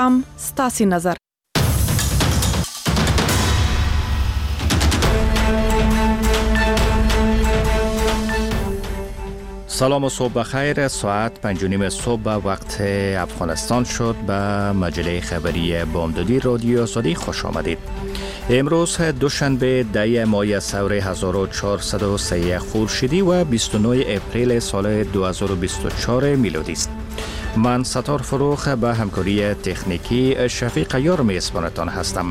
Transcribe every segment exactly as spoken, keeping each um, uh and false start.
غواړم ستاسو نظر. سلام و صبح بخیر. ساعت پنج و نیم صبح وقت افغانستان شد. به مجله خبری بامدادی رادیو آزادی خوش آمدید. امروز دوشنبه ده ماه سور هزار و چهارصد و سه خورشیدی و بیست و نه اپریل سال دو هزار و بیست و چهار میلادی است. من ستار فروخ به همکاری تکنیکی شفیق یار میزبانتان هستم.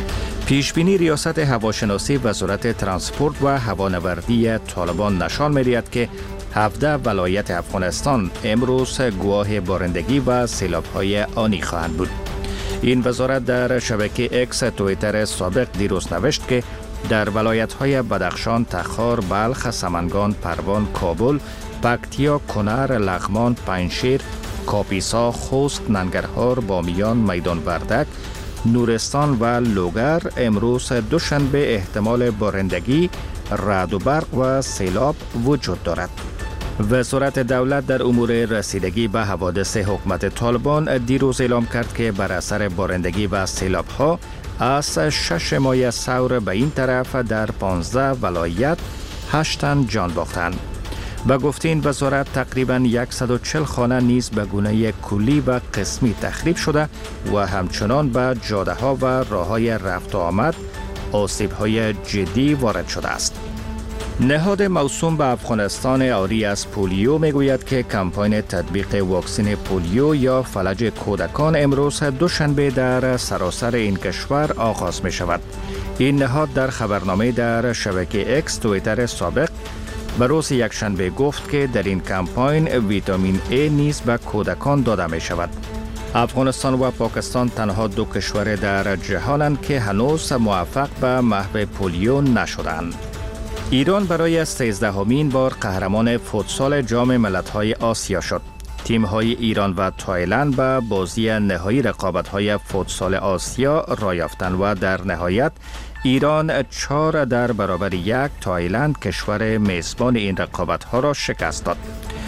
پیشبینی ریاست هواشناسی وزارت ترانسپورت و هوانوردی طالبان نشان می‌دهد که هفده ولایت افغانستان امروز گواه بارندگی و سیلاب‌های آنی خواهند بود. این وزارت در شبکه اکس توییتر سابق دیروز نوشت که در ولایت‌های بدخشان، تخار، بلخ، سمنگان، پروان، کابل، پکتیا، کنر، لغمان، پنجشیر، کاپیسا، خوست، ننگرهار، بامیان، میدان وردک، نورستان و لوگر امروز دوشنبه احتمال بارندگی، رعد و برق و سیلاب وجود دارد. وزارت دولت در امور رسیدگی به حوادث حکومت طالبان دیروز اعلام کرد که بر اثر بارندگی و سیلاب‌ها از شش ماه ثور به این طرف در پانزده ولایت هشت تن جان باختند. به گفته این وزارت تقریباً صد و چهل خانه نیز به گونه کلی و قسمی تخریب شده و همچنان به جاده‌ها و راه‌های رفت و آمد آسیب‌های جدی وارد شده است. نهاد موسوم به افغانستان عاری از پولیو میگوید که کمپاین تطبیق واکسن پولیو یا فلج کودکان امروز دوشنبه در سراسر این کشور آغاز می شود. این نهاد در خبرنامه در شبکه اکس توییتر سابق به روز یکشنبه گفت که در این کمپاین ویتامین ای نیز به کودکان داده می شود. افغانستان و پاکستان تنها دو کشور در جهانند که هنوز موفق به محو پولیو نشدند. ایران برای سیزدهمین بار قهرمان فوتسال جام ملت‌های آسیا شد. تیم‌های ایران و تایلند به بازی نهایی رقابت‌های فوتسال آسیا رایافتند و در نهایت ایران چهار در برابر یک تایلند کشور میزبان این رقابت‌ها را شکست داد.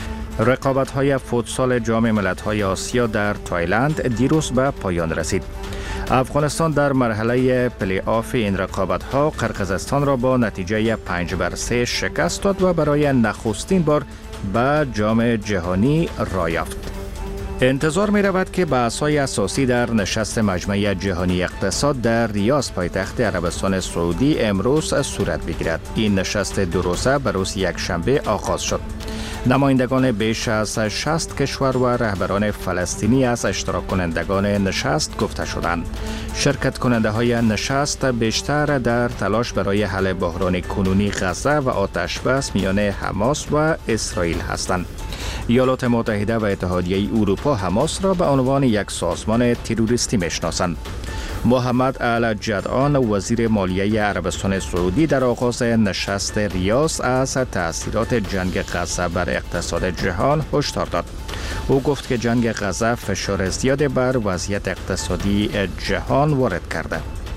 رقابت‌های فوتسال جام ملت‌های آسیا در تایلند دیروز به پایان رسید. افغانستان در مرحله پلی آف این رقابت‌ها قرقیزستان را با نتیجه پنج بر سه شکست داد و برای نخستین بار به جام جهانی راه یافت. انتظار می رود که بحث‌های اساسی در نشست مجمع جهانی اقتصاد در ریاض پایتخت عربستان سعودی امروز صورت بگیرد. این نشست دو روزه به روز یکشنبه آغاز شد. نمایندگان بیش از شصت کشور و رهبران فلسطینی از اشتراک کنندگان نشست گفته شدند. شرکت کننده های نشست بیشتر در تلاش برای حل بحران کنونی غزه و آتش بس میان حماس و اسرائیل هستند. ایالات متحده و اتحادیه اروپا حماس را به عنوان یک سازمان تروریستی میشناسند. محمد الجدعان وزیر مالیه عربستان سعودی در آغاز نشست ریاض از تأثیرات جنگ غزه بر اقتصاد جهان هشدار داد. او گفت که جنگ غزه فشار زیاد بر وضعیت اقتصادی جهان وارد کرده.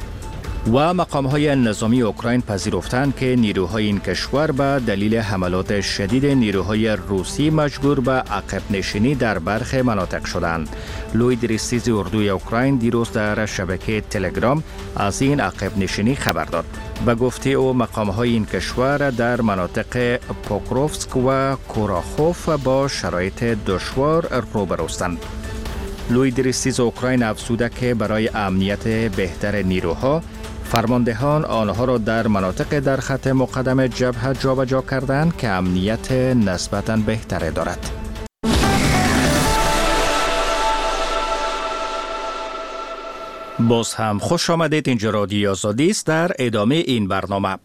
و مقام‌های نظامی اوکراین پذیرفتند که نیروهای این کشور به دلیل حملات شدید نیروهای روسی مجبور به عقب نشینی در برخی مناطق شدند. لوید ریستیز اردوی اوکراین دیروز در شبکه تلگرام از این عقب نشینی خبر داد. به گفته او مقام‌های این کشور در مناطق پوکروفسک و کوراخوف با شرایط دشوار روبروستند. لوید ریستیز اوکراین افزوده که برای امنیت بهتر نیروها فرماندهان آنها را در مناطق در خط مقدم جبهه جابجا کردند که امنیت نسبتاً بهتری دارد. باز هم خوش آمدید. اینجا رادیو آزادی است. در ادامه این برنامه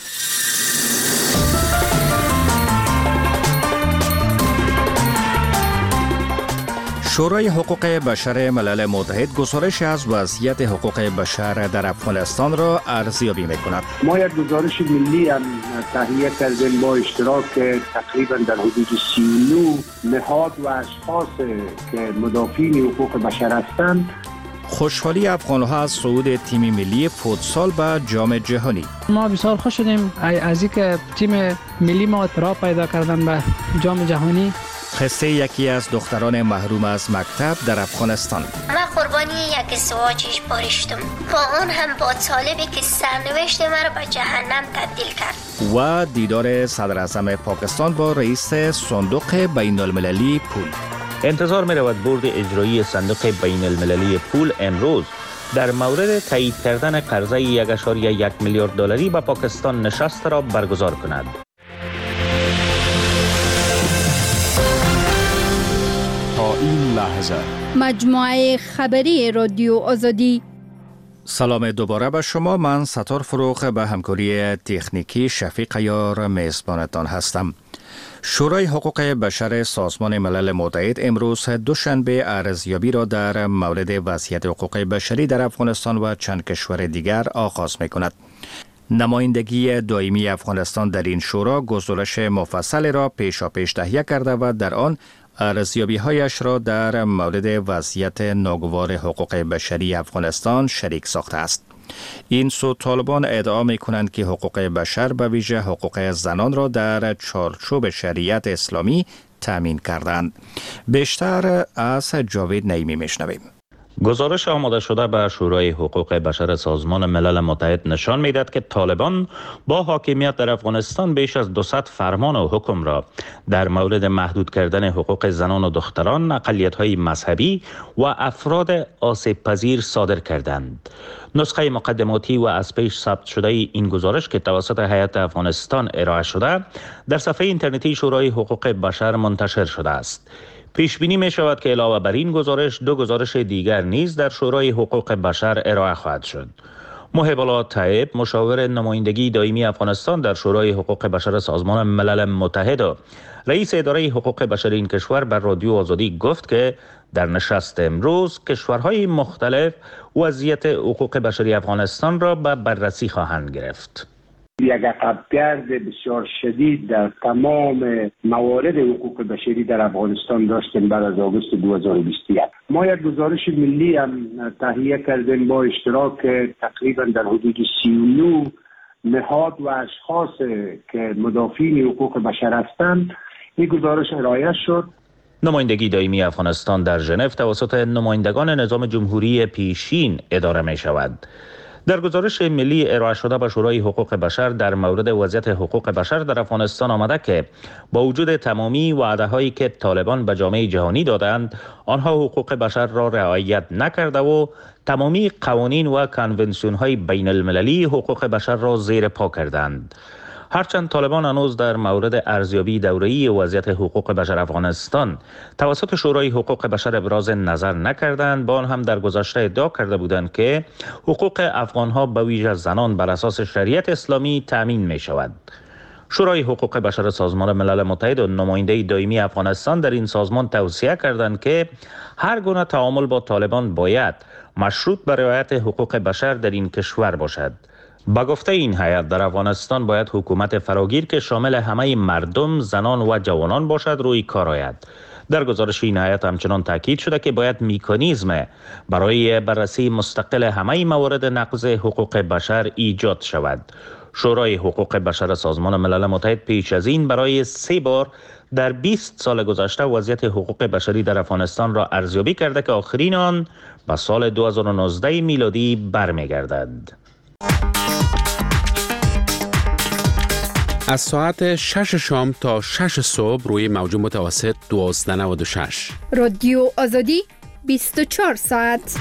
شورای حقوق بشر ملل متحد گزارش از وضعیت حقوق بشر در افغانستان را ارزیابی می‌کند. ما یک گزارش ملی هم تهیه کردیم با اشتراک تقریبا در حدود سی و نه نهاد و اشخاص که مدافعین حقوق بشر هستند. خوشحالی افغان‌ها از صعود تیم ملی فوتسال به جام جهانی. ما بسیار خوش شدیم از اینکه تیم ملی ما راه پیدا کردن به جام جهانی. قصه یکی از دختران محروم از مکتب در افغانستان. من قربانی یک ازدواجش بارشتم، با اون هم با طالبی که سرنوشت مرا به جهنم تبدیل کرد. و دیدار صدر اعظم پاکستان با رئیس صندوق بین المللی پول. انتظار می رود بورد اجرایی صندوق بین المللی پول امروز در مورد تایید کردن قرضه یک و یک میلیارد دلاری به پاکستان نشست را برگزار کند. تا این لحظه مجموعه خبری رادیو آزادی. سلام دوباره به شما. من ستار فروغ به همکاری تکنیکی شفیق یار میزبانتان هستم. شورای حقوق بشر سازمان ملل متحد امروز دوشنبه ارزیابی را در مورد وضعیت حقوق بشری در افغانستان و چند کشور دیگر آغاز می کند. نمایندگی دائمی افغانستان در این شورا گزارش مفصل را پیشاپیش تهیه کرده و در آن ارزیابی هایش را در مورد وضعیت ناگوار حقوق بشری افغانستان شریک ساخته است. این سو طالبان ادعا می کنند که حقوق بشر به ویژه حقوق زنان را در چارچوب شریعت اسلامی تامین کردند. بیشتر از جاوید نعیمی میشنویم. گزارش آماده شده به شورای حقوق بشر سازمان ملل متحد نشان می‌دهد که طالبان با حاکمیت در افغانستان بیش از دویست فرمان و حکم را در مورد محدود کردن حقوق زنان و دختران، اقلیت‌های مذهبی و افراد آسیب پذیر صادر کردند. نسخه مقدماتی و از پیش ثبت شده این گزارش که توسط هیئت افغانستان ارائه شده در صفحه اینترنتی شورای حقوق بشر منتشر شده است. پیش بینی می شود که علاوه بر این گزارش دو گزارش دیگر نیز در شورای حقوق بشر ارائه خواهد شد. محب الله طیب، مشاور نمایندگی دائمی افغانستان در شورای حقوق بشر سازمان ملل متحد و رئیس اداره حقوق بشر این کشور بر رادیو آزادی گفت که در نشست امروز کشورهای مختلف وضعیت حقوق بشری افغانستان را به بررسی خواهند گرفت. یک عقبگرد بسیار شدید در تمام موارد حقوق بشری در افغانستان داشتیم بعد از آگوست دو هزار و بیست و یک. ما یک گزارش ملی هم تهیه کردیم با اشتراک تقریبا در حدود سی و نه نهاد و اشخاص که مدافعین حقوق بشر هستند. این گزارش ارائه شد. نمایندگی دائمی افغانستان در ژنو توسط نمایندگان نظام جمهوری پیشین اداره می شود. در گزارش ملی ارائه شده به شورای حقوق بشر در مورد وضعیت حقوق بشر در افغانستان آمده که با وجود تمامی وعده‌هایی که طالبان به جامعه جهانی دادند، آنها حقوق بشر را رعایت نکرده و تمامی قوانین و کنونسیون‌های بین المللی حقوق بشر را زیر پا کردند. هرچند طالبان هنوز در مورد ارزیابی دوره‌ای وضعیت حقوق بشر افغانستان توسط شورای حقوق بشر ابراز نظر نکردند، با آن هم در گذشته ادعا کرده بودند که حقوق افغان‌ها به ویژه زنان بر اساس شریعت اسلامی تامین می شود. شورای حقوق بشر سازمان ملل متحد و نماینده دائمی افغانستان در این سازمان توصیه کردند که هر گونه تعامل با طالبان باید مشروط به رعایت حقوق بشر در این کشور باشد. با گفته این هیئت در افغانستان باید حکومت فراگیر که شامل همه مردم، زنان و جوانان باشد روی کار آید. در گزارش این هیئت همچنان تاکید شده که باید مکانیزم برای بررسی مستقل همه موارد نقض حقوق بشر ایجاد شود. شورای حقوق بشر سازمان ملل متحد پیش از این برای سه بار در بیست سال گذشته وضعیت حقوق بشری در افغانستان را ارزیابی کرده که آخرین آن به سال دو هزار و نوزده میلادی برمیگردد. از ساعت شش شام تا شش صبح روی موج متوسط دوازده و نود و شش. رادیو آزادی بیست و چهار ساعت.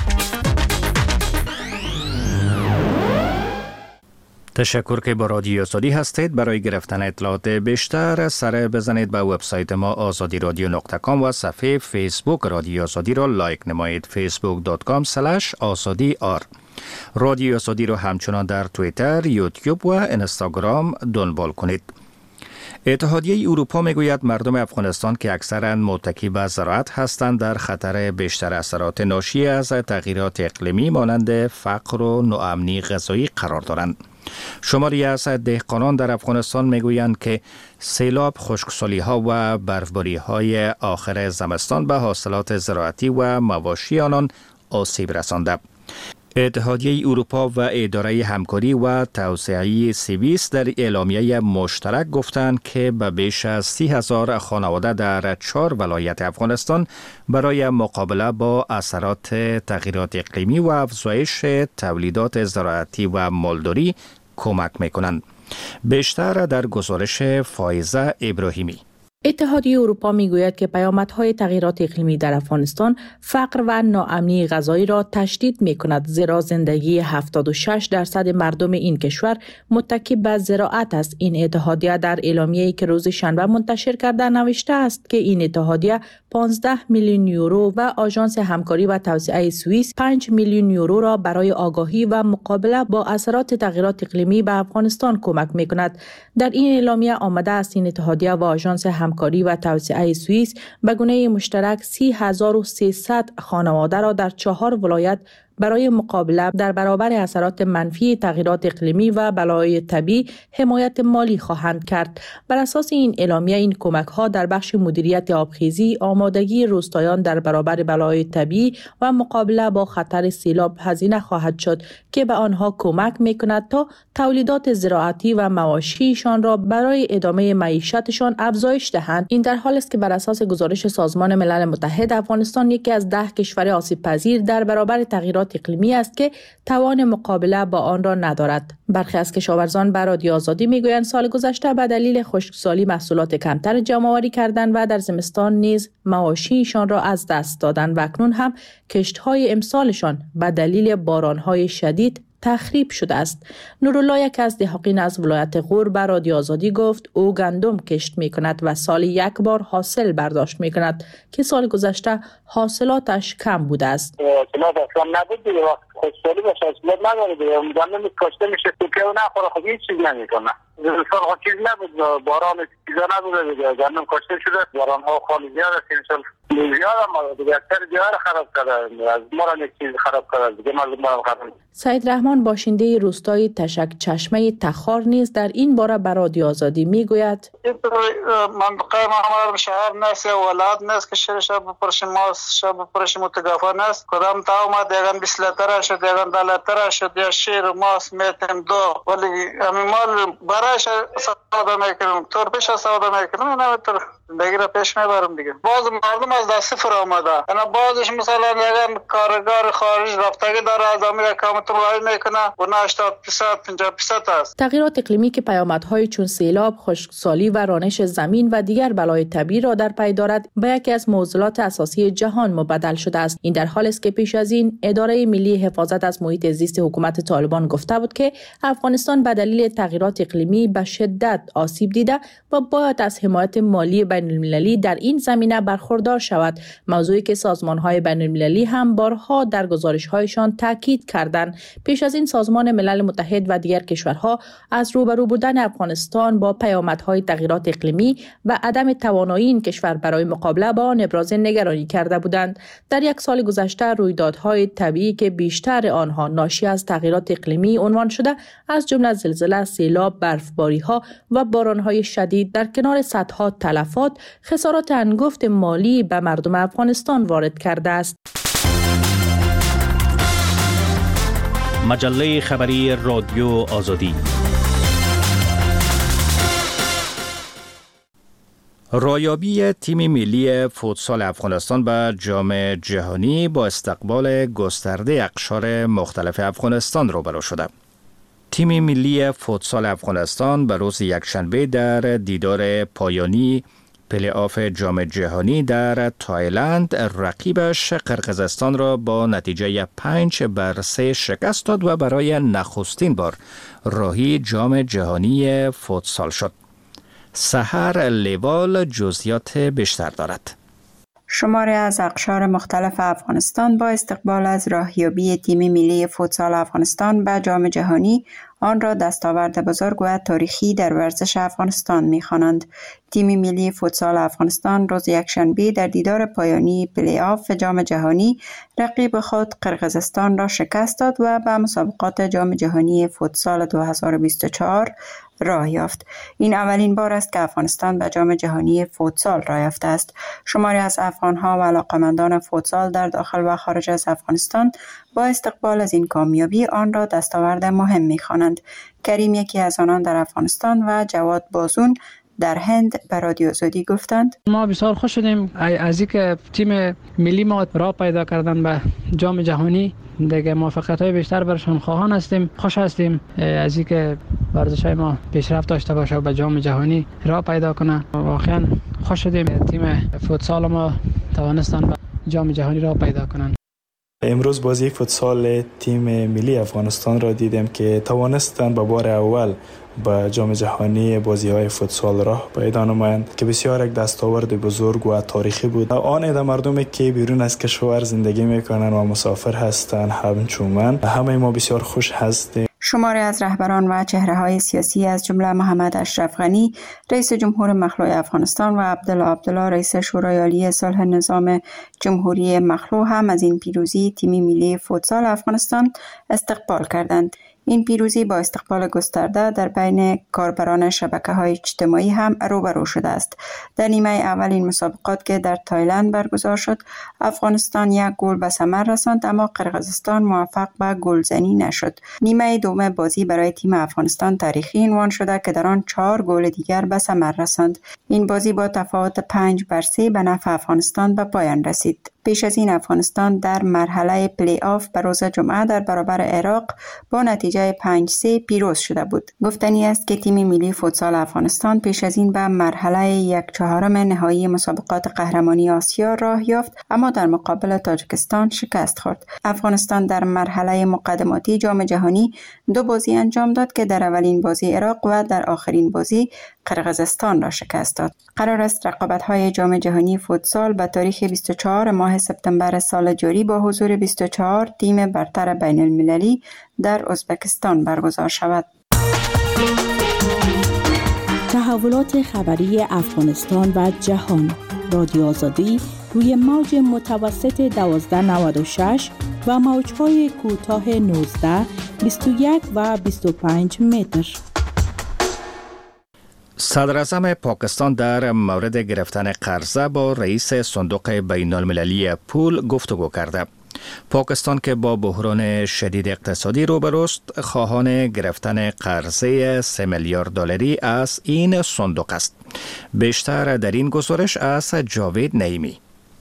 تشکر که با رادیو آزادی هستید. برای گرفتن اطلاعات بیشتر سر بزنید به وبسایت ما آزادی رادیو نقطه کام و صفحه فیسبوک رادیو آزادی را لایک نمایید. فیسبوک دات کام اسلش آزادی آر. رادیو آزادی را همچنان در توییتر، یوتیوب و اینستاگرام دنبال کنید. اتحادیه اروپا میگوید مردم افغانستان که اکثراً متکی به زراعت هستند در خطر بیشتر اثرات ناشی از تغییرات اقلیمی مانند فقر و ناامنی غذایی قرار دارند. شماری از دهقانان در افغانستان میگویند که سیلاب، خشکسالی ها و برفباری های آخر زمستان به حاصلات زراعتی و مواشی آنان آسیب رسانده. اتحادیه اروپا و اداره همکاری و توسعه سوئیس در اعلامیه مشترک گفتند که به بیش از سی هزار خانواده در چهار ولایت افغانستان برای مقابله با اثرات تغییرات اقلیمی و افزایش تولیدات زراعتی و مالداری کمک می‌کنند. بیشتر در گزارش فائزه ابراهیمی. اتحادیه اروپا میگوید که پیامدهای تغییرات اقلیمی در افغانستان فقر و ناامنی غذایی را تشدید می‌کند، زیرا زندگی هفتاد و شش درصد مردم این کشور متکی به زراعت است. این اتحادیه در اعلامیه‌ای که روز شنبه منتشر کرده نوشته است که این اتحادیه پانزده میلیون یورو و آژانس همکاری و توسعه سوئیس پنج میلیون یورو را برای آگاهی و مقابله با اثرات تغییرات اقلیمی به افغانستان کمک می‌کند. در این اعلامیه آمده است این اتحادیه و آژانس همکاری و توسعه سوئیس به گونه مشترک سی هزار و سیصد خانواده را در چهار ولایت برای مقابله در برابر اثرات منفی تغییرات اقلیمی و بلایای طبیعی حمایت مالی خواهند کرد. بر اساس این اعلامیه این کمک ها در بخش مدیریت آبخیزی، آمادگی روستایان در برابر بلایای طبیعی و مقابله با خطر سیلاب هزینه خواهد شد که به آنها کمک می‌کند تا تولیدات زراعتی و مواشیشان را برای ادامه معیشتشان افزایش دهند. این در حالی است که بر اساس گزارش سازمان ملل متحد افغانستان یکی از ده کشور آسیب پذیر در برابر تغییرات اقلیمی است که توان مقابله با آن را ندارد. برخی از کشاورزان به رادیو آزادی میگویند سال گذشته به دلیل خشکسالی محصولات کمتر جمع‌آوری کردند و در زمستان نیز مواشیشان را از دست دادند و اکنون هم کشت‌های امسالشان به دلیل باران‌های شدید تخریب شده است. نورالله یک از دهقان از ولایت غور به رادیو آزادی گفت او گندم کشت می کند و سال یک بار حاصل برداشت می کند که سال گذشته حاصلاتش کم بوده است. حاصلات اصلا نبود دیگه، وقت خشکسالی باشه حاصلات نداره دیگه، گندم کاشته میشه توکه و نخوره، خب هیچ چیز نمیکنه. زمستان خب چیز نبود، باران چیزا نبوده دیگه، گندم کاشته شده، باران ها خالی زیاد است، امسال زیاد هم دیگه اکثر جاها رو خراب کرده، از ما را یک چیز خراب کرده دیگه، مردم ما رو خراب. سعید رحمان باشنده روستای تشک چشمه تخار نیز در این باره به رادیو آزادی میگوید منطقه ما همه شهر نیست یا ولایت نیست که شهر شب بپرشیم ما شب بپرشیم متگافه نیست، کدام تا اومد دیگن بیست لیتر شد دیگن ده لیتر شد یا شیر ماست میتیم دو، ولی همین مال برایش سودا میکنیم طور پیش سودا میکنیم نمیتر دیگه را پیش میبرم دیگه. باز مردم از دست صفر آمده، انا بازش مثلا دیگن کارگر خارج رفتگی داره از امیر کامت وای میکنه و هشتاد درصد پنجاه درصد است. تغییرات اقلیمی که پیامدهای چون سیلاب، خشکسالی و رانش زمین و دیگر بلای طبیعی را در پی دارد به یکی از معضلات اساسی جهان مبدل شده است. این در حالی است که پیش از این اداره ملی حفاظت از محیط زیست حکومت طالبان گفته بود که افغانستان به دلیل تغییرات اقلیمی به شدت آسیب دیده و باید از حمایت مالی بین المللی در این زمینه برخوردار شود، موضوعی که سازمان‌های بین المللی هم بارها در گزارش‌هایشان تاکید کردند. پیش از این سازمان ملل متحد و دیگر کشورها از روبرو بودن افغانستان با پیامدهای تغییرات اقلیمی و عدم توانایی این کشور برای مقابله با آن ابراز نگرانی کرده بودند. در یک سال گذشته رویدادهای طبیعی که بیشتر آنها ناشی از تغییرات اقلیمی عنوان شده، از جمله زلزله، سیلاب، برفباری‌ها و باران‌های شدید در کنار صدها تلفات، خسارات انگفت مالی به مردم افغانستان وارد کرده است. مجله خبری رادیو آزادی. رایابی تیم ملی فوتسال افغانستان به جام جهانی با استقبال گسترده اقشار مختلف افغانستان روبرو شده. تیم ملی فوتسال افغانستان به روز یکشنبه در دیدار پایانی پلی آف جام جهانی در تایلند رقیبش قرقیزستان را با نتیجه پنج بر سه شکست داد و برای نخستین بار راهی جام جهانی فوتسال شد. سحر لیوال جزئیات بیشتر دارد. شماری از اقشار مختلف افغانستان با استقبال از راهیابی تیم ملی فوتسال افغانستان به جام جهانی آن را دستاورد بزرگ و تاریخی در ورزش افغانستان می‌خوانند. تیم ملی فوتسال افغانستان روز یکشنبه در دیدار پایانی پلی آف جام جهانی رقیب خود قرقیزستان را شکست داد و به مسابقات جام جهانی فوتسال دو هزار و بیست و چهار راه یافت. این اولین بار است که افغانستان به جام جهانی فوتسال راه یافته است. شماری از افغان‌ها و علاقه‌مندان فوتسال در داخل و خارج از افغانستان با استقبال از این کامیابی آن را دستاورد مهم می‌خوانند. کریم یکی از آنان در افغانستان و جواد بازون در هند به رادیو آزادی گفتند ما بسیار خوش شدیم از اینکه تیم ملی ما راه پیدا کردن به جام جهانی، دیگه موفقیت‌های بیشتر برشان خواهان هستیم. خوش هستیم از اینکه ورزش‌های ما پیشرفت داشته باشه و به جام جهانی راه پیدا کنه. واقعا خوش شدیم تیم فوتسال ما توانستن به جام جهانی راه پیدا کنند. امروز بازی فوتسال تیم ملی افغانستان را دیدم که توانستند به بار اول به جام جهانی بازی‌های فوتسال راه پیدا نمایند که بسیار یک دستاورد بزرگ و تاریخی بود. آن عده مردمی که بیرون از کشور زندگی میکنند و مسافر هستند همچون من، همه ما بسیار خوش هستیم. شماری از رهبران و چهره‌های سیاسی از جمله محمد اشرف غنی رئیس جمهور مخلوع افغانستان و عبدالله عبدالله رئیس شورای عالی صلح نظام جمهوری مخلوع هم از این پیروزی تیم ملی فوتسال افغانستان استقبال کردند. این پیروزی با استقبال گسترده در بین کاربران شبکه‌های اجتماعی هم روبرو شده است. در نیمه اول این مسابقات که در تایلند برگزار شد، افغانستان یک گل به ثمر رساند اما قرقیزستان موفق به گلزنی نشد. نیمه دوم بازی برای تیم افغانستان تاریخی عنوان شده که در آن چهار گل دیگر به ثمر رساند. این بازی با تفاوت پنج بر سه به نفع افغانستان به پایان رسید. پیش از این افغانستان در مرحله پلی آف به روز جمعه در برابر عراق با نتیجه پنج سه پیروز شده بود. گفتنی است که تیم ملی فوتسال افغانستان پیش از این به مرحله یک چهارم نهایی مسابقات قهرمانی آسیا راه یافت اما در مقابل تاجیکستان شکست خورد. افغانستان در مرحله مقدماتی جام جهانی دو بازی انجام داد که در اولین بازی عراق و در آخرین بازی قرقیزستان را شکست داد. قرار است رقابت‌های جام جهانی فوتسال به تاریخ بیست و چهارم ماه سپتامبر سال جاری با حضور بیست و چهار تیم برتر بین المللی در ازبکستان برگزار شود. تحولات خبری افغانستان و جهان. رادیو آزادی روی موج متوسط دوازده نود و شش و موج‌های کوتاه نوزده، بیست و یک و بیست و پنج متر. صدر اعظم پاکستان در مورد گرفتن قرضه با رئیس صندوق بین المللی پول گفتگو کرده. پاکستان که با بحران شدید اقتصادی روبروست، خواهان گرفتن قرضه سه میلیارد دلاری از این صندوق است. بیشتر در این گزارش از جاوید نعیمی.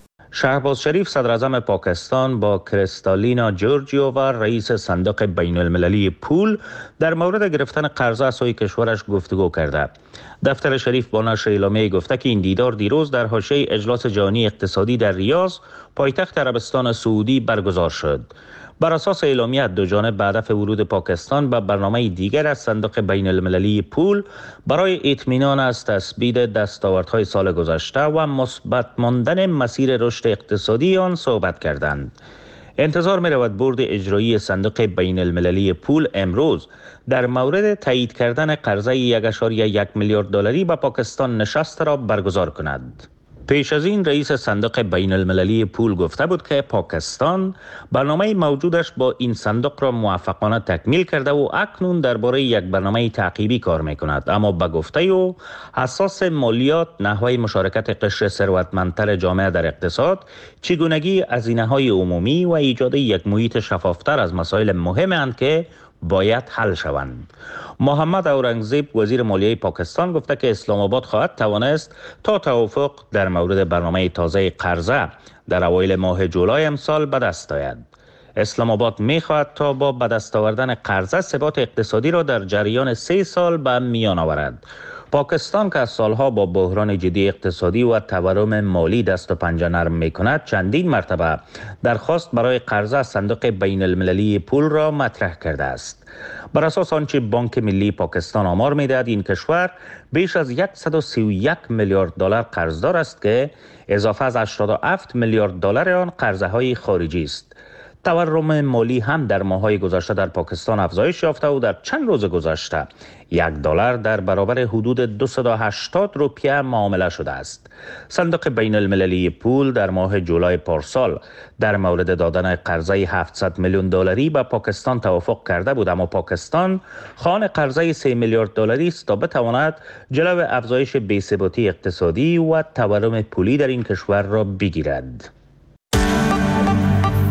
شهباز شریف صدر اعظم پاکستان با کریستالینا جورجیو و رئیس صندوق بین المللی پول در مورد گرفتن قرضه از سوی کشورش گفتگو کرده. دفتر شریف با نشر اعلامیه گفته که این دیدار دیروز در حاشیه اجلاس جهانی اقتصادی در ریاض پایتخت عربستان سعودی برگزار شد. بر اساس اعلامیه دو جانب به هدف ورود پاکستان به برنامه دیگر از صندوق بین المللی پول برای اطمینان از تثبیت دستاوردهای سال گذشته و مثبت ماندن مسیر رشد اقتصادی آن صحبت کردند. انتظار می رود بورد اجرایی صندوق بین المللی پول امروز در مورد تایید کردن قرضه یک و یک میلیارد دلاری به پاکستان نشست را برگزار کند. پیش از این رئیس صندوق بین المللی پول گفته بود که پاکستان برنامه موجودش با این صندوق را موفقانه تکمیل کرده و اکنون درباره یک برنامه تعقیبی کار میکند، اما به گفته او اساس مالیات، نحوه مشارکت قشر ثروتمندتر جامعه در اقتصاد، چگونگی هزینه‌های عمومی و ایجاد یک محیط شفافتر از مسائل مهمند که باید حل شوند. محمد اورنگزیب وزیر مالیه پاکستان گفته که اسلام آباد خواهد توانست تا توافق در مورد برنامه تازه قرضه در اوایل ماه جولای امسال به دست آید. اسلام آباد می خواهد تا با به دست آوردن قرضه ثبات اقتصادی را در جریان سه سال به میان آورد. پاکستان که از سالها با بحران جدی اقتصادی و تورم مالی دست و پنجه نرم می کند، چندین مرتبه درخواست برای قرضه از صندوق بین المللی پول را مطرح کرده است. بر اساس آنچه بانک ملی پاکستان آمار می دهد، این کشور بیش از صد و سی و یک میلیارد دلار قرضدار است که اضافه از هشتاد و هفت میلیارد دلار آن قرضه های خارجی است. تورم مالی هم در ماه‌های گذشته در پاکستان افزایش یافته و در چند روز گذشته یک دلار در برابر حدود دویست و هشتاد روپیه معامله شده است. صندوق بین المللی پول در ماه جولای پارسال در مورد دادن قرضه هفتصد میلیون دلاری به پاکستان توافق کرده بود، اما پاکستان خواهان قرضه سه میلیارد دلاری است تا بتواند جلو افزایش بی‌ثباتی اقتصادی و تورم پولی در این کشور را بگیرد.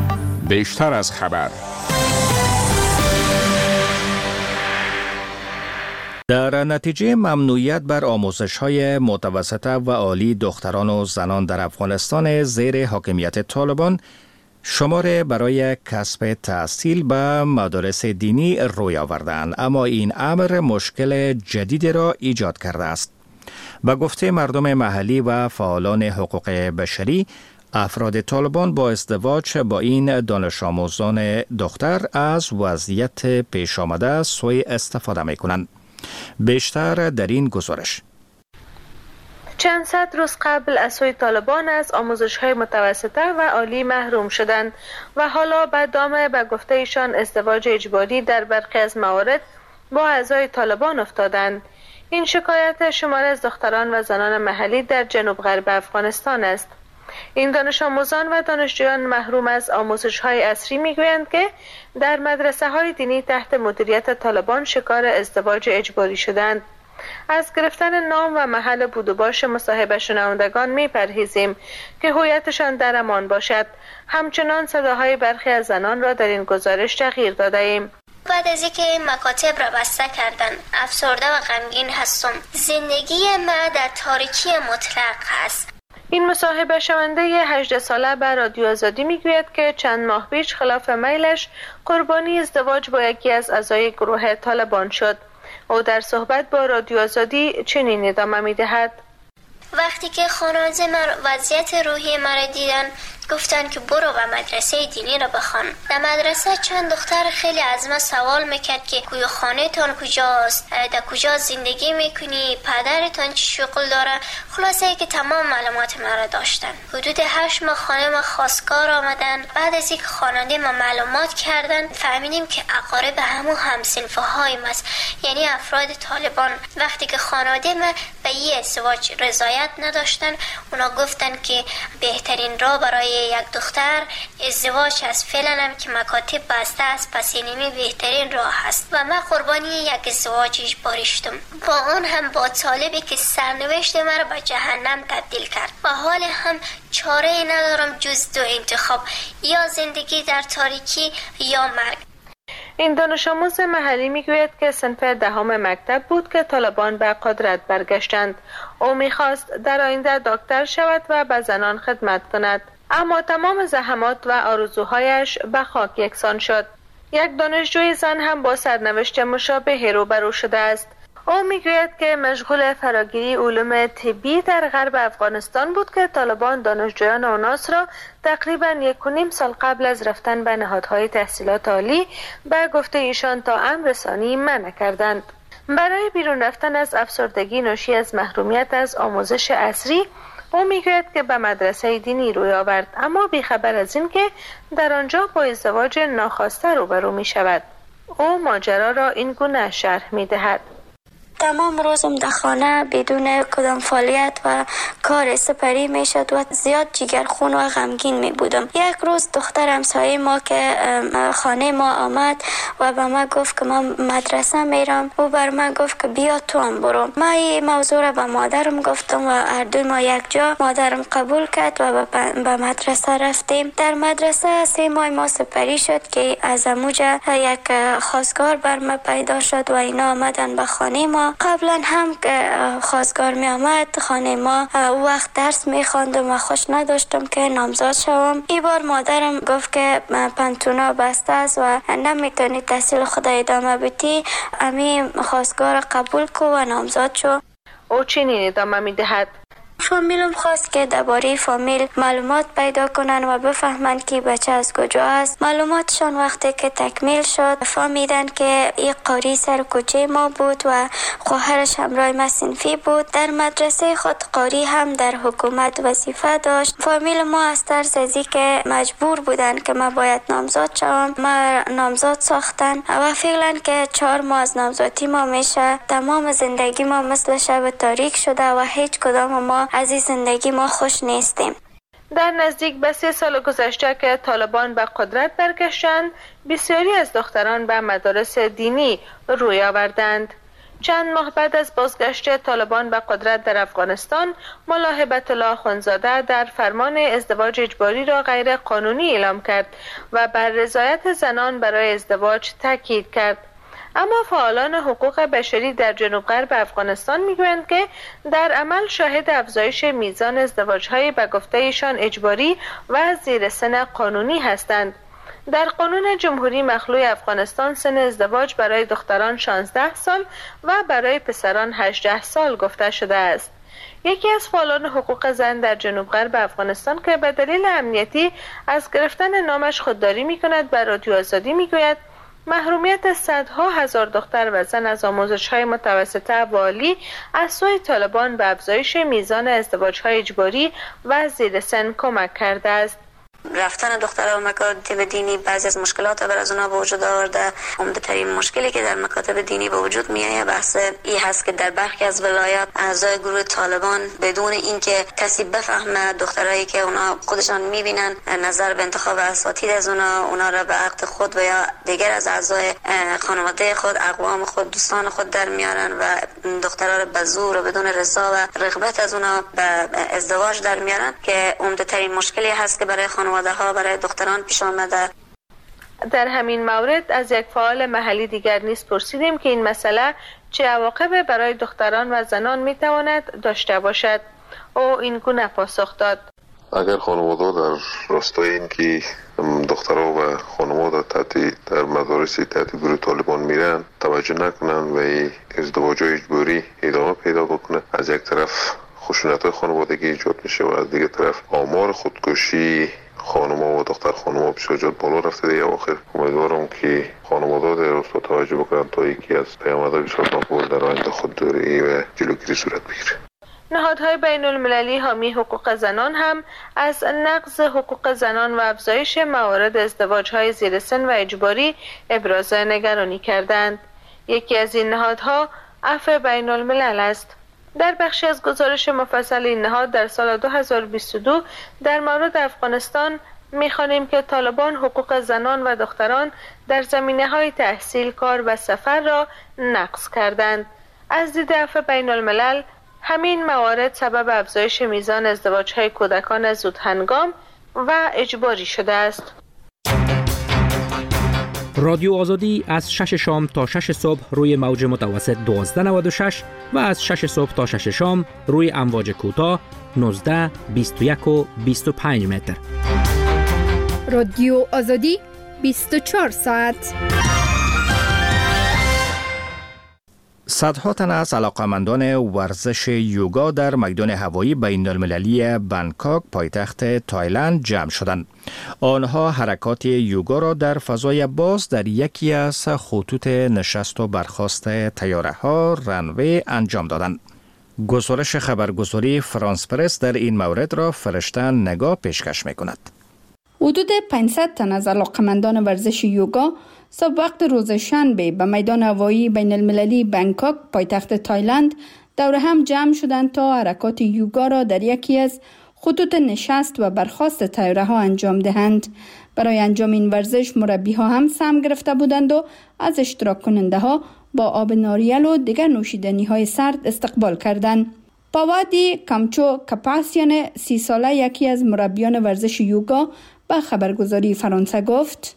بیشتر از خبر. در نتیجه ممنوعیت بر آموزش‌های متوسطه و عالی دختران و زنان در افغانستان زیر حاکمیت طالبان، شماره برای کسب تحصیل به مدارس دینی روی آوردند، اما این امر مشکل جدیدی را ایجاد کرده است. به گفته مردم محلی و فعالان حقوق بشری، افراد طالبان با ازدواج با این دانش آموزان دختر از وضعیت پیش آمده سوء استفاده می کنند. بیشتر در این گزارش. چند صد روز قبل از سوی طالبان از آموزش‌های متوسطه و عالی محروم شدند و حالا به دام به گفته ایشان ازدواج اجباری در برخی از موارد با اعضای طالبان افتادند. این شکایت شمار از دختران و زنان محلی در جنوب غرب افغانستان است. این دانش آموزان و دانشجویان محروم از آموزش‌های عصری می‌گویند که در مدرسه‌های دینی تحت مدیریت طالبان شکار ازدواج اجباری شدند. از گرفتن نام و محل بود و باش مصاحبه شنوندگان می‌پرهیزیم که هویتشان در امان باشد. همچنان صداهای برخی از زنان را در این گزارش تغییر داده ایم. بعد از اینکه مکاتب را بسته کردن، افسرده و غمگین هستم. زندگی ما در تاریکی مطلق است. این مصاحبه شونده هجده ساله به رادیو آزادی میگوید که چند ماه پیش خلاف میلش قربانی ازدواج با یکی از اعضای گروه طالبان شد. او در صحبت با رادیو آزادی چنین ادامه میدهد: وقتی که خانواده من وضعیت روحی مرا دیدن، گفتن که برو به مدرسه دینی را بخوان. در مدرسه چند دختر خیلی از ما سوال میکرد که کوی خانه تان کجاست، در کجا زندگی میکنی، پدرتان چی شغل داره. خلاصه ای که تمام معلومات مرا داشتن. حدود هشت ماه خانه ما خواستگار آمدن. بعد از اینکه خانواده ما معلومات کردن، فهمیدیم که اقارب همون همسنفه های ماست، یعنی افراد طالبان. وقتی که خانواده ما به این ازدواج رضایت نداشتن، اونا گفتن که بهترین راه برای یک دختر ازدواج است. فعلا هم که مکاتب بسته است، پس اینمی بهترین راه است و من قربانی یک ازدواج اجباری شدم. با اون هم با طالبی که سرنوشت مرا به جهنم تبدیل کرد و حال هم چاره ای ندارم جز دو انتخاب، یا زندگی در تاریکی یا مرگ. این دانش آموز محلی میگوید که صنف دهم مکتب بود که طالبان به قدرت برگشتند. او میخواست در آینده دکتر شود و به زنان خدمت کند، اما تمام زحمات و آرزوهایش به خاک یکسان شد. یک دانشجوی زن هم با سرنوشت مشابه روبرو شده است. او میگوید که مشغول فراگیری علوم طبی در غرب افغانستان بود که طالبان دانشجویان اوناس را تقریبا یک و نیم سال قبل از رفتن به نهادهای تحصیلات عالی به گفته ایشان تا امر رسانی منع کردند. برای بیرون رفتن از افسردگی ناشی از محرومیت از آموزش عصری، او میگوید که به مدرسه دینی روی آورد، اما بیخبر از این که در آنجا با ازدواج ناخواسته روبرو می شود. او ماجرا را این گونه شرح می دهد: تمام روزم در خانه بدون کدام فعالیت و کار سپری می شد و زیاد جگرخون و غمگین می بودم. یک روز دختر همسایه ما که خانه ما آمد و به ما گفت که من مدرسه میرم. او بر من گفت که بیا تو هم برو. ما این موضوع را به مادرم گفتم و هر دو ما یک جا. مادرم قبول کرد و به مدرسه رفتیم. در مدرسه سه ماه ما سپری شد که از اموجه یک خواستگار بر ما پیدا شد و اینا آمدن به خانه ما. قبلا هم که خواستگار می آمد خانه ما، وقت درس می خواندم و خوش نداشتم که نامزاد شوم. این بار مادرم گفت که پنتونا بسته است و نمیتونی تحصیل خود ادامه بدی، امی خواستگار قبول کو و نامزاد شو. او چنین ادامه می دهد: فامیلم خواست که درباره فامیل معلومات پیدا کنن و بفهمن که بچه از کجا است. معلوماتشان وقتی که تکمیل شد فهمیدن که این قاری سر کوچه ما بود و خواهرش همراه ما صنفی بود. در مدرسه خود قاری هم در حکومت وظیفه داشت. فامیل ما از ترس از که مجبور بودن که ما باید نامزاد شوم، ما نامزاد ساختن و فعلا که چهار ماه از نامزادی ما میشه. تمام زندگی ما مثل شب تاریک شده و هیچ کدام ما از این زندگی ما خوش نیستیم. در نزدیک به سه سال گذشته که طالبان به قدرت برگشتند، بسیاری از دختران به مدارس دینی روی آوردند. چند ماه بعد از بازگشت طالبان به قدرت در افغانستان، ملا هبت الله اخوندزاده در فرمان ازدواج اجباری را غیر قانونی اعلام کرد و بر رضایت زنان برای ازدواج تاکید کرد. اما فعالان حقوق بشری در جنوب غرب افغانستان میگویند که در عمل شاهد افزایش میزان ازدواج‌های به گفته ایشان اجباری و زیر سن قانونی هستند. در قانون جمهوری مخلوع افغانستان سن ازدواج برای دختران شانزده سال و برای پسران هجده سال گفته شده است. یکی از فعالان حقوق زن در جنوب غرب افغانستان که به دلیل امنیتی از گرفتن نامش خودداری می‌کند بر رادیو آزادی میگوید محرومیت صدها هزار دختر و زن از آموزش‌های متوسطه و عالی از سوی طالبان به افزایش میزان ازدواج‌های اجباری و زیر سن کمک کرده است. رفتن دخترها به مکاتب دینی بعضی از مشکلات بر از اونها به وجود آورده. عمده ترین مشکلی که در مکاتب دینی به وجود میآید بحث این هست که در برخی از ولایات اعضای گروه طالبان بدون اینکه کسی بفهمه دخترایی که اونا خودشان میبینن نظر به انتخاب اساتید از اونا اونا را به عقد خود و یا دیگر از اعضای خانواده خود، اقوام خود، دوستان خود در میارن و دخترها را به زور و بدون رضا و رغبت از اونا به ازدواج در میارن که عمده ترین مشکلی هست که برای خانواده ها برای دختران پیش آمده. در همین مورد از یک فعال محلی دیگر نیز پرسیدیم که این مسئله چه عواقبی برای دختران و زنان میتواند داشته باشد. او این گونه پاسخ داد: اگر خانواده در راستای این که دخترها و خانواده تحت در مدارس تحت گروه طالبان میرن توجه نکنن و ازدواج اجباری ادامه پیدا بکنه، از یک طرف خشونت خانوادگی ایجاد میشه و از دیگه طرف آمار خودکشی خانم‌ها و دختر خانم‌ها بسیار زیاد بالا رفته. دیگه آخر امیدوارم که خانواده‌ها در راستا توجه بکنن تا یکی از پیامدهای بسیار مقبول در آینده خودداری و جلوگیری صورت بگیره. نهادهای بین المللی حامی حقوق زنان هم از نقض حقوق زنان و افزایش موارد ازدواج‌های زیر سن و اجباری ابراز نگرانی کردند. یکی از این نهادها عفو بین الملل است. در بخشی از گزارش مفصل این نهاد در سال دو هزار و بیست و دو در مورد افغانستان می‌خوانیم که طالبان حقوق زنان و دختران در زمینه‌های تحصیل، کار و سفر را نقض کردند. از دید عفو بین الملل همین موارد سبب افزایش میزان ازدواج‌های کودکان زودهنگام و اجباری شده است. رادیو آزادی از شش شام تا شش صبح روی موج متوسط دوازده نود و شش و از شش صبح تا شش شام روی امواج کوتاه نوزده، بیست و یک و بیست و پنج متر. رادیو آزادی بیست و چهار ساعت. صدها تن از علاقمندان ورزش یوگا در میدان هوایی بین المللی بانکوک پایتخت تایلند جمع شدند. آنها حرکات یوگا را در فضای باز در یکی از خطوط نشست و برخاست طیاره ها رنوی انجام دادند. گزارش خبرگزاری فرانس پرس در این مورد را فرشته نگاه پیشکش می‌کند. حدود پانصد تن از علاقمندان ورزش یوگا صبح وقت روز شنبه به میدان هوایی بین المللی بانکوک پایتخت تایلند دور هم جمع شدند تا حرکات یوگا را در یکی از خطوط نشست و برخاست طیاره ها انجام دهند. برای انجام این ورزش مربی ها هم سهم گرفته بودند و از اشتراک کننده ها با آب ناریل و دیگر نوشیدنی های سرد استقبال کردند. پاوادی کامچو کپاسیان سی ساله یکی از مربیان ورزش یوگا به خبرگزاری فرانسه گفت: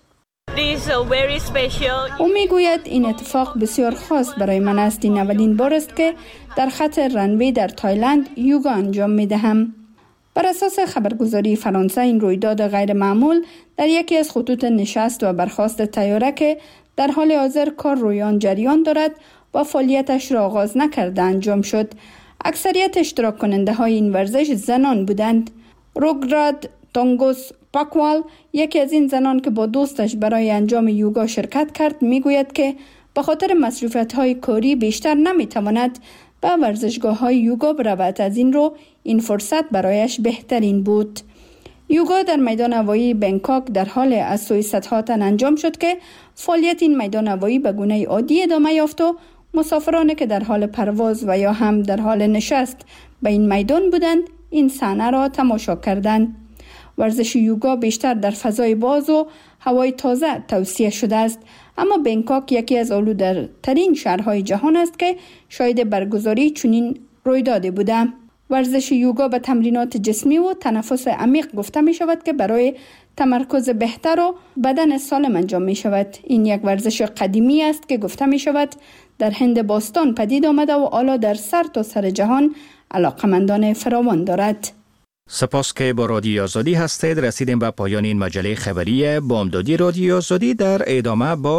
او میگوید این اتفاق بسیار خاص برای من است. این اولین بار است که در خط رنوی در تایلند یوگا انجام میدهم. بر اساس خبرگزاری فرانسه این رویداد غیر معمول در یکی از خطوط نشست و برخاست طیاره که در حال حاضر کار روی آن جریان دارد و فعالیتش را آغاز نکرده انجام شد. اکثریت اشتراک کننده های این ورزش زنان بودند. روگراد تونگوس پاکوال یکی از این زنان که با دوستش برای انجام یوگا شرکت کرد میگوید که به خاطر مصروفیت‌های کاری بیشتر نمیتواند به ورزشگاه‌های یوگا برود. از این رو این فرصت برایش بهترین بود. یوگا در میدان هوایی بانکوک در حال از سوی صدها تن انجام شد که فعالیت این میدان هوایی به گونه عادی ادامه یافت و مسافرانی که در حال پرواز و یا هم در حال نشست به این میدان بودند این صحنه را تماشا کردند. ورزش یوگا بیشتر در فضای باز و هوای تازه توصیه شده است. اما بنکاک یکی از آلوده‌ترین شهرهای جهان است که شاهد برگزاری چنین رویدادی بوده. ورزش یوگا به تمرینات جسمی و تنفس عمیق گفته می شود که برای تمرکز بهتر و بدن سالم انجام می شود. این یک ورزش قدیمی است که گفته می شود در هند باستان پدید آمده و حالا در سر تا سر جهان علاقمندان فراوان دارد. سپاس که با رادیو آزادی هستید. رسیدیم به پایان این مجله خبری بامدادی رادیو آزادی. در ادامه با